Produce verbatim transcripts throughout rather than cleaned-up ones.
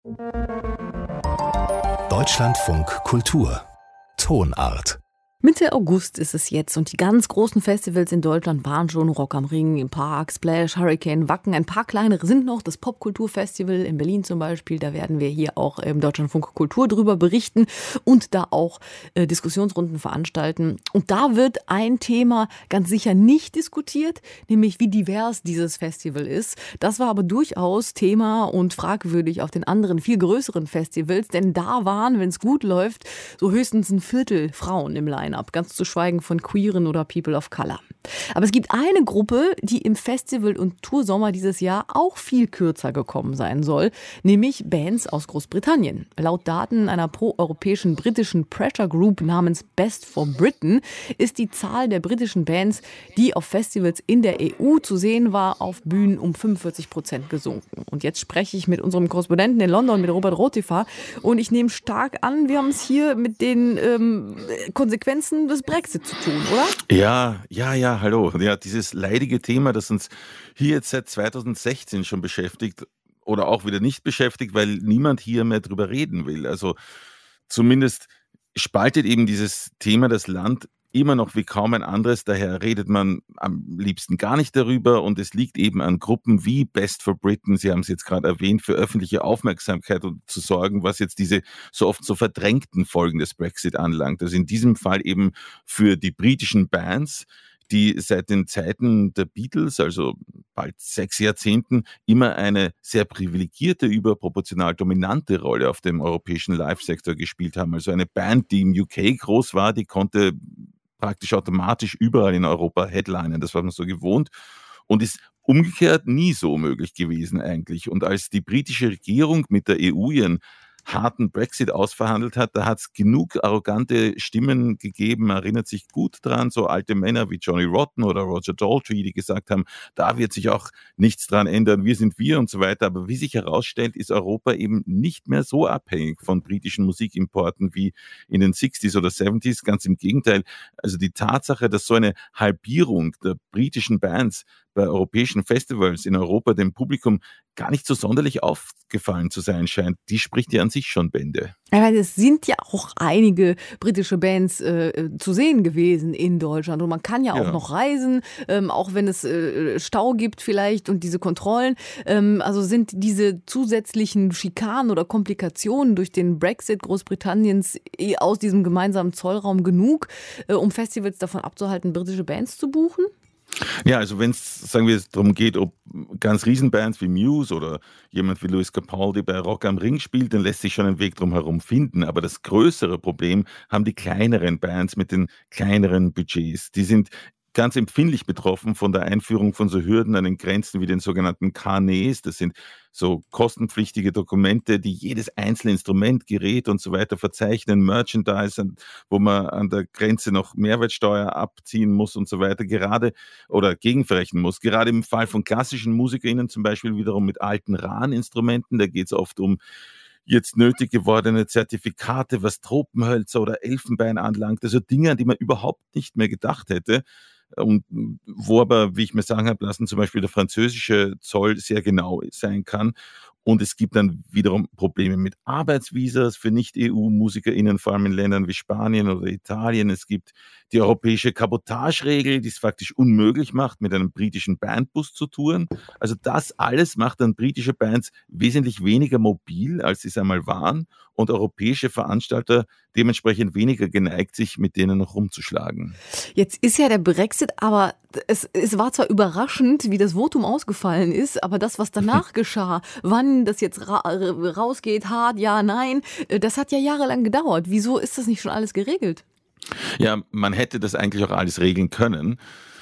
Deutschlandfunk Kultur Tonart. Mitte August ist es jetzt und die ganz großen Festivals in Deutschland waren schon Rock am Ring, im Park, Splash, Hurricane, Wacken. Ein paar kleinere sind noch, das Popkulturfestival in Berlin zum Beispiel. Da werden wir hier auch im Deutschlandfunk Kultur drüber berichten und da auch äh, Diskussionsrunden veranstalten. Und da wird ein Thema ganz sicher nicht diskutiert, nämlich wie divers dieses Festival ist. Das war aber durchaus Thema und fragwürdig auf den anderen, viel größeren Festivals, denn da waren, wenn es gut läuft, so höchstens ein Viertel Frauen im Line. Ab, ganz zu schweigen von Queeren oder People of Color. Aber es gibt eine Gruppe, die im Festival- und Toursommer dieses Jahr auch viel kürzer gekommen sein soll, nämlich Bands aus Großbritannien. Laut Daten einer pro-europäischen britischen Pressure Group namens Best for Britain ist die Zahl der britischen Bands, die auf Festivals in der E U zu sehen war, auf Bühnen um fünfundvierzig Prozent gesunken. Und jetzt spreche ich mit unserem Korrespondenten in London, mit Robert Rotifer, und ich nehme stark an, wir haben es hier mit den ähm, Konsequenzen des Brexit zu tun, oder? Ja, ja, ja, hallo. Ja, dieses leidige Thema, das uns hier jetzt seit zweitausendsechzehn schon beschäftigt oder auch wieder nicht beschäftigt, weil niemand hier mehr drüber reden will. Also zumindest spaltet eben dieses Thema das Land immer noch wie kaum ein anderes. Daher redet man am liebsten gar nicht darüber und es liegt eben an Gruppen wie Best for Britain, Sie haben es jetzt gerade erwähnt, für öffentliche Aufmerksamkeit und zu sorgen, was jetzt diese so oft so verdrängten Folgen des Brexit anlangt. Also in diesem Fall eben für die britischen Bands, die seit den Zeiten der Beatles, also bald sechs Jahrzehnten, immer eine sehr privilegierte, überproportional dominante Rolle auf dem europäischen Live-Sektor gespielt haben. Also eine Band, die im U K groß war, die konnte praktisch automatisch überall in Europa headlinen. Das war man so gewohnt und ist umgekehrt nie so möglich gewesen eigentlich. Und als die britische Regierung mit der E U ihren harten Brexit ausverhandelt hat, da hat es genug arrogante Stimmen gegeben, man erinnert sich gut dran, so alte Männer wie Johnny Rotten oder Roger Daltrey, die gesagt haben, da wird sich auch nichts dran ändern, wir sind wir und so weiter. Aber wie sich herausstellt, ist Europa eben nicht mehr so abhängig von britischen Musikimporten wie in den sechziger oder siebziger. Ganz im Gegenteil, also die Tatsache, dass so eine Halbierung der britischen Bands bei europäischen Festivals in Europa dem Publikum gar nicht so sonderlich aufgefallen zu sein scheint, die spricht ja an sich schon Bände. Aber es sind ja auch einige britische Bands äh, zu sehen gewesen in Deutschland und man kann ja auch ja. noch reisen, ähm, auch wenn es äh, Stau gibt vielleicht und diese Kontrollen. Ähm, also sind diese zusätzlichen Schikanen oder Komplikationen durch den Brexit Großbritanniens aus diesem gemeinsamen Zollraum genug, äh, um Festivals davon abzuhalten, britische Bands zu buchen? Ja, also wenn es, sagen wir, darum geht, ob ganz Riesenbands wie Muse oder jemand wie Lewis Capaldi bei Rock am Ring spielt, dann lässt sich schon ein Weg drum herum finden. Aber das größere Problem haben die kleineren Bands mit den kleineren Budgets. Die sind ganz empfindlich betroffen von der Einführung von so Hürden an den Grenzen wie den sogenannten K N E s. Das sind so kostenpflichtige Dokumente, die jedes einzelne Instrument, Gerät und so weiter verzeichnen, Merchandise, wo man an der Grenze noch Mehrwertsteuer abziehen muss und so weiter, gerade oder gegenverrechnen muss. Gerade im Fall von klassischen MusikerInnen zum Beispiel wiederum mit alten Rahmeninstrumenten, da geht es oft um jetzt nötig gewordene Zertifikate, was Tropenhölzer oder Elfenbein anlangt, also Dinge, an die man überhaupt nicht mehr gedacht hätte. Und wo aber, wie ich mir sagen habe lassen, zum Beispiel der französische Zoll sehr genau sein kann. Und es gibt dann wiederum Probleme mit Arbeitsvisas für Nicht-E U-MusikerInnen, vor allem in Ländern wie Spanien oder Italien. Es gibt die europäische Kabotageregel, die es faktisch unmöglich macht, mit einem britischen Bandbus zu touren. Also das alles macht dann britische Bands wesentlich weniger mobil, als sie es einmal waren. Und europäische Veranstalter dementsprechend weniger geneigt, sich mit denen noch rumzuschlagen. Jetzt ist ja der Brexit, aber es, es war zwar überraschend, wie das Votum ausgefallen ist, aber das, was danach geschah, wann das jetzt ra- rausgeht, hart, ja, nein, das hat ja jahrelang gedauert. Wieso ist das nicht schon alles geregelt? Ja, man hätte das eigentlich auch alles regeln können.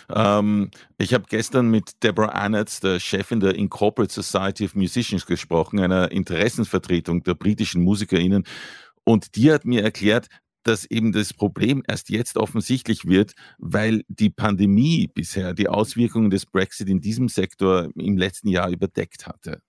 Ähm, ich habe gestern mit Deborah Annett, der Chefin der Incorporated Society of Musicians, gesprochen, einer Interessensvertretung der britischen MusikerInnen. Und die hat mir erklärt, dass eben das Problem erst jetzt offensichtlich wird, weil die Pandemie bisher die Auswirkungen des Brexit in diesem Sektor im letzten Jahr überdeckt hatte.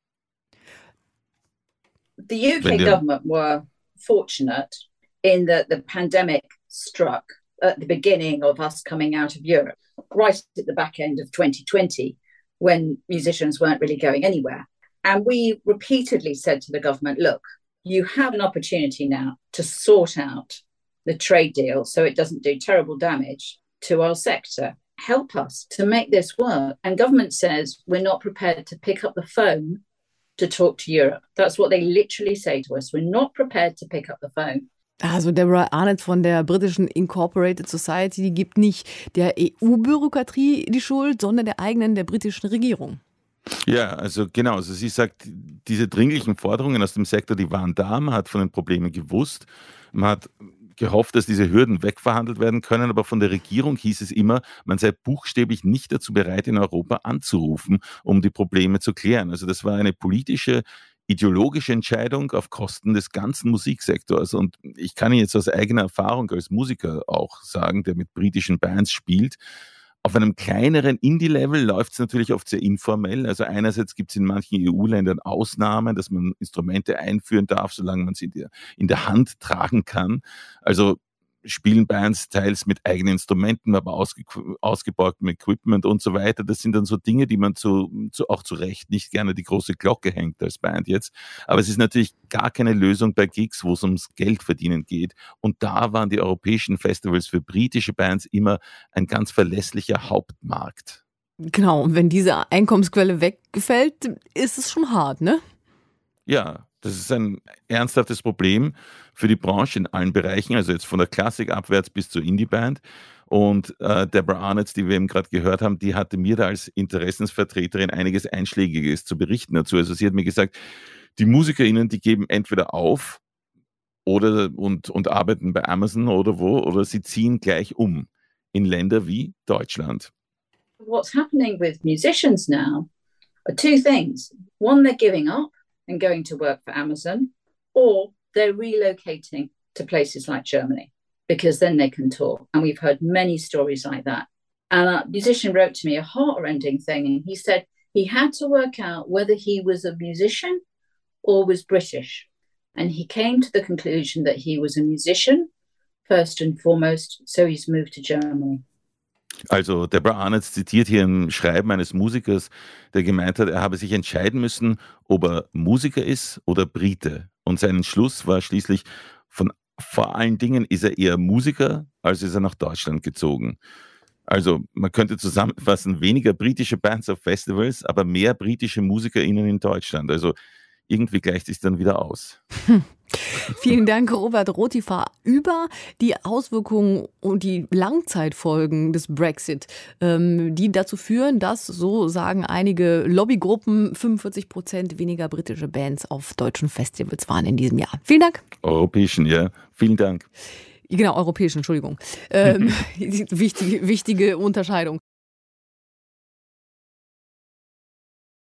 The U K government were fortunate in that the pandemic struck at the beginning of us coming out of Europe, right at the back end of twenty twenty, when musicians weren't really going anywhere. And we repeatedly said to the government, look, you have an opportunity now to sort out the trade deal so it doesn't do terrible damage to our sector. Help us to make this work. And government says we're not prepared to pick up the phone to talk to Europe. That's what they literally say to us. We're not prepared to pick up the phone. Also Deborah Arnott von der britischen Incorporated Society, die gibt nicht der E U-Bürokratie die Schuld, sondern der eigenen, der britischen Regierung. Ja, also genau. Also sie sagt, diese dringlichen Forderungen aus dem Sektor, die waren da. Man hat von den Problemen gewusst. Man hat gehofft, dass diese Hürden wegverhandelt werden können, aber von der Regierung hieß es immer, man sei buchstäblich nicht dazu bereit, in Europa anzurufen, um die Probleme zu klären. Also das war eine politische, ideologische Entscheidung auf Kosten des ganzen Musiksektors. Und ich kann Ihnen jetzt aus eigener Erfahrung als Musiker auch sagen, der mit britischen Bands spielt, auf einem kleineren Indie-Level läuft es natürlich oft sehr informell. Also einerseits gibt es in manchen E U-Ländern Ausnahmen, dass man Instrumente einführen darf, solange man sie in der, in der Hand tragen kann. Also spielen Bands teils mit eigenen Instrumenten, aber ausge, ausgeborgtem Equipment und so weiter. Das sind dann so Dinge, die man zu, zu, auch zu Recht nicht gerne die große Glocke hängt als Band jetzt. Aber es ist natürlich gar keine Lösung bei Gigs, wo es ums Geldverdienen geht. Und da waren die europäischen Festivals für britische Bands immer ein ganz verlässlicher Hauptmarkt. Genau, und wenn diese Einkommensquelle wegfällt, ist es schon hart, ne? Ja, das ist ein ernsthaftes Problem für die Branche in allen Bereichen, also jetzt von der Klassik abwärts bis zur Indie-Band. Und äh, Deborah Arnott, die wir eben gerade gehört haben, die hatte mir da als Interessensvertreterin einiges Einschlägiges zu berichten dazu. Also sie hat mir gesagt, die MusikerInnen, die geben entweder auf oder und, und arbeiten bei Amazon oder wo, oder sie ziehen gleich um in Länder wie Deutschland. What's happening with musicians now are two things. One, they're giving up and going to work for Amazon, or they're relocating to places like Germany because then they can tour. And we've heard many stories like that. And a musician wrote to me a heart-rending thing, and he said he had to work out whether he was a musician or was British. And he came to the conclusion that he was a musician first and foremost, so he's moved to Germany. Also Deborah Arnott zitiert hier ein Schreiben eines Musikers, der gemeint hat, er habe sich entscheiden müssen, ob er Musiker ist oder Brite. Und sein Entschluss war schließlich, von vor allen Dingen ist er eher Musiker, als ist er nach Deutschland gezogen. Also man könnte zusammenfassen, weniger britische Bands auf Festivals, aber mehr britische MusikerInnen in Deutschland. Also irgendwie gleicht sich dann wieder aus. Hm. Vielen Dank, Robert Rotifa, über die Auswirkungen und die Langzeitfolgen des Brexit, ähm, die dazu führen, dass, so sagen einige Lobbygruppen, fünfundvierzig Prozent weniger britische Bands auf deutschen Festivals waren in diesem Jahr. Vielen Dank. Europäischen, ja. Vielen Dank. Genau, europäischen, Entschuldigung. Ähm, wichtige, wichtige Unterscheidung.